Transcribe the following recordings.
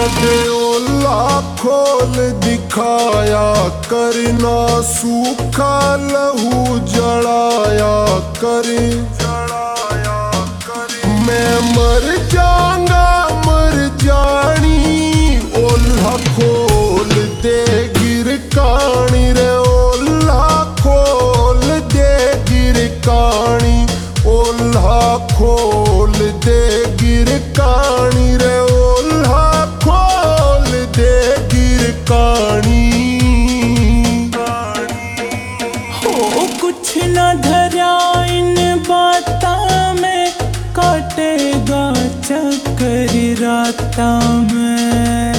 कदे ओला खोल दिखाया करना सूखा लहू जलाया कर। मैं मर जाऊंगा मर जानी ओला खोल दे गिर कानी रे ओला खोल दे गिर कानी ओला खोल दे गिर कानी रे ओला खोल दे गिर कानी। हो कुछ न धरा इन बाता में काटेगा चक्कर राता में।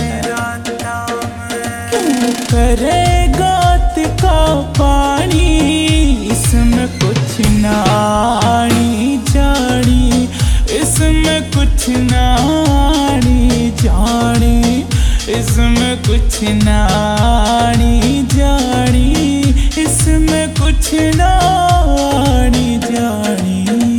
क्यों करेगा तिका पानी इसमें कुछ ना आनी जानी इसमें कुछ ना आनी जानी इसमें कुछ ना आनी जानी इसमें कुछ ना आनी जानी।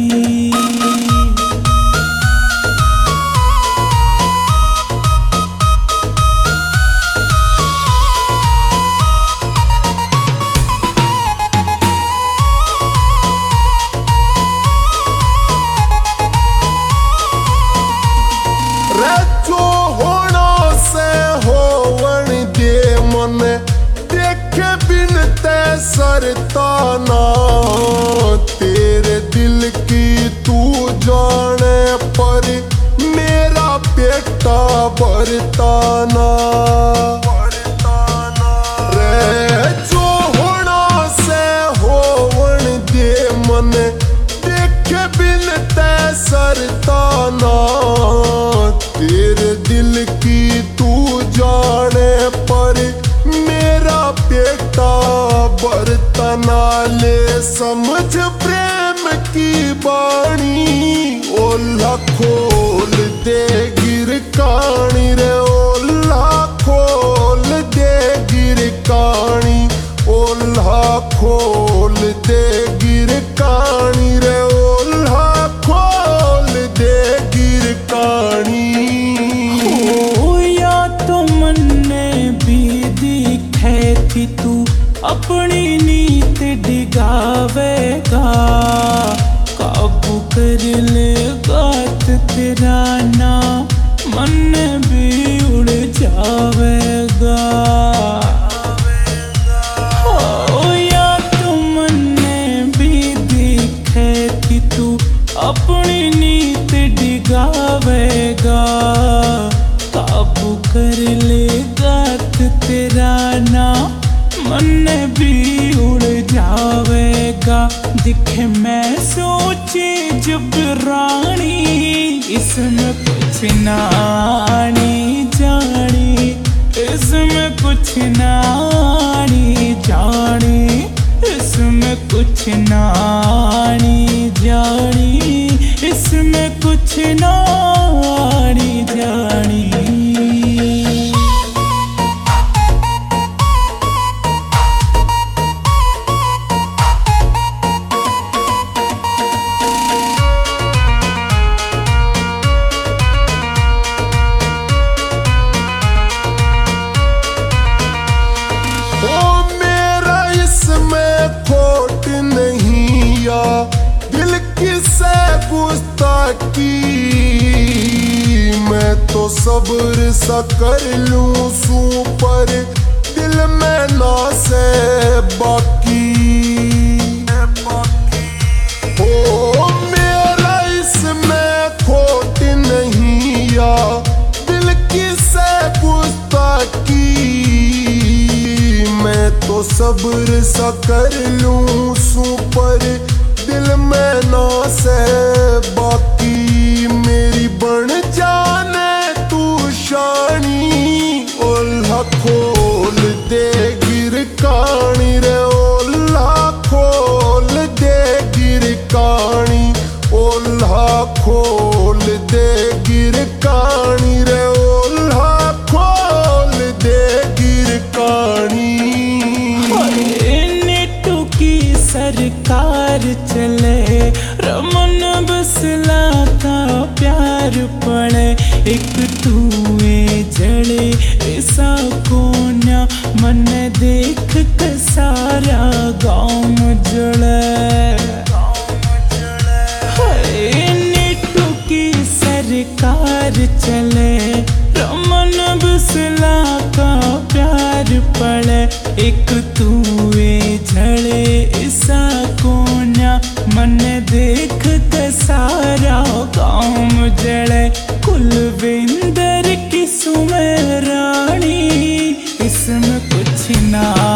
जो होना से होवन दे मन देखे बिन ते सरताना तेरे दिल की तू जाने पर मेरा बेटा बरताना। रे जो होना से होवन दे मन देखे बिन ते सरताना तेरे दिल की तू जाने पर मेरा बेटा बरतना ले समझ प्रेम की बाणी ओला खोल दे गिर कानी रे ओला खोल दे गिर कानी ओला खोल दे गिर कानी रे ओला खोल दे गिर कानी। कि तू अपनी नीत डिगावेगा काबू कर लेगा तो तेरा ना मन भी उड़ जावेगा। हो या तो मन भी दिखे कि तू अपनी नीत डिगावेगा काबू कर लेगा तो तेरा ना मन भी उड़ जावेगा। दिखे मैं सोचे जब रानी इसमें कुछ ना आनी जानी इसमें कुछ ना आनी जानी इसमें कुछ ना आनी जानी इसमें कुछ ना आनी जानी। खोट नहीं या दिल किसे गुस्ताखी मैं तो सब्र सा कर लूं सू पर दिल में ना से बाकी। ओ मेरा इसमें खोट नहीं या दिल किसे गुस्ताखी मैं तो सब्र सा कर लूं सू पर दिल में ना से बाकी। मेरी बन जाने तू शानी ओला खोल दे गिर कानी रे ओला खोल दे गिर कानी ओला खोल दे गिर कानी रे ओला खोल दे गिर कानी। सरकार चले रमन बसला का प्यार पड़े एक तू जड़ चले, रमन बिस्ला का प्यार पड़े। एक तूए झड़े ऐसा कोन्या, मन देख के सारा गाँव जड़े। कुलविंदर की सुमेरानी, इसमें कुछ ना